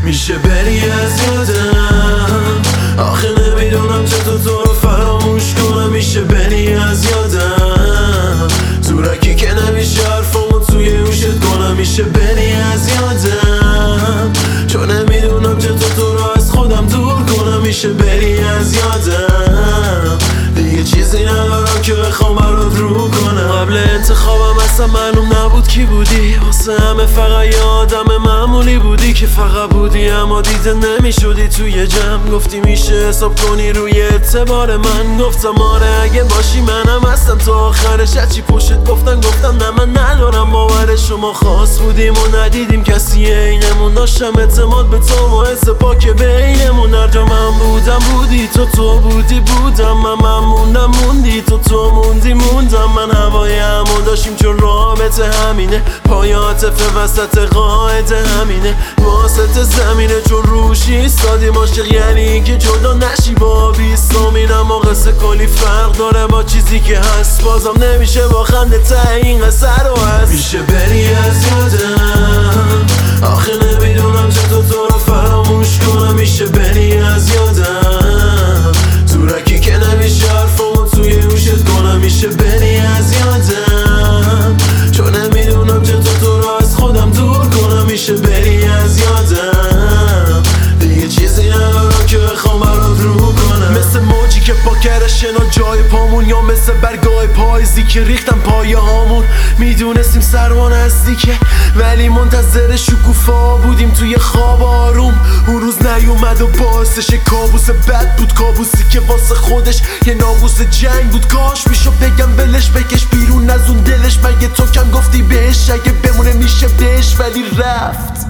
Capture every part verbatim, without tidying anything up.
میشه بری از یادم، آخه نمیدونم چطور تو رو فراموش کنم. میشه بری از یادم، زورکی که نمیشه حرفامو توی گوشت کنم. میشه بری از یادم، چون نمیدونم چطور تو رو از خودم دور کنم. میشه بری از یادم، دیگه چیزی ندارم که بخوام برات رو کنم. قبل انتخابم اصلا معلوم نبود کی بودی، واسه همه فقط یه آدم معمولی بودی که فقط بودی اما دیده نمیشدی توی جمع. گفتی میشه حساب کنی روی اعتبار من، گفتم آره اگه باشی منم هستم تا آخرش. هرچی پشت گفتن گفتم نه من ندارم باورش. شما خاص بودیم و ندیدیم کسی اینمون، داشتم اعتماد به تو و حس پاک بینمون. هر جا من بودم بودی تو، تو بودی بودم من، من موندم موندی تو، تو موندی موندم من. هوای همو داشتیم چون رابطه همینه، پای عاطفه وسط قاعده همینه، واسط زمینه چون روش ایستادیم. عاشق یعنی که جدا نشی با بیستامین، اما قصه کلی فرق داره با چیزی که هست. بازم نمیشه با خنده ته این قصه رو هست. میشه بری از یادم، آخه نمیدونم چطور تو رو فراموش کنم. میشه بری از یادم، زورکی که نمیشه حرفامو توی گوشت کنم. میشه بری از یادم، چون نمیدونم چطور تو رو از خودم دور کنم. میشه بری از یادم، دیگه چیزی ندارم که بخوام برات رو کنم. مثل موجی که پا کرده شنا جای پامون، یا مثل برگای پاییزی که ریختم پایه هامون. میدونستیم سرما نزدیکه ولی منتظر شکوفا بودیم توی خواب آروم. اون روز نیومد و باعثش کابوس بد بود، کابوسی که واسه خودش یه ناقوس جنگ بود. کاش میشو بگم بلش بکش بیرون از اون دلش، مگه تو کم گفتی بهش اگه بمونه میشه بهش. ولی رفت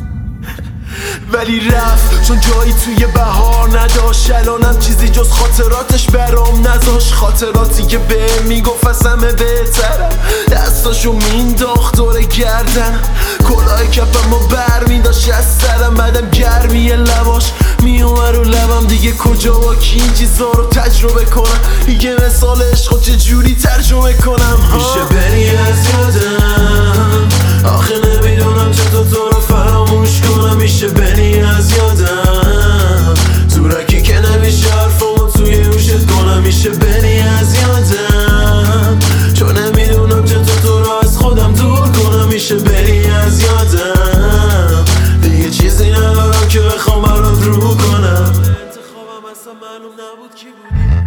ولی رفت چون جایی توی بهار نداشت. الانم چیزی جز خاطراتش برام نذاش، خاطراتی که به میگفت از همه بهترم. دستاشو مینداخت دور گردنم، کلاه کپم و بر میداشت از سرم. بعدم گرمی لباش میومد رو لبم، دیگه کجا با کی این چیزا رو تجربه کنم. دیگه مثال عشق چجوری ترجمه کنم. میشه بری از یادم، آخه نمیدونم چطور تو رو فراموش کنم. میشه بری از یادم، زورکی که نمیشه حرفامو توی گوشت کنم. میشه بری از یادم، چون نمیدونم چطور تو رو از خودم دور کنم. میشه بری از یادم، دیگه چیزی ندارم که بخوام برات رو کنم. انتخابم اصلا معلوم نبود کی بودی.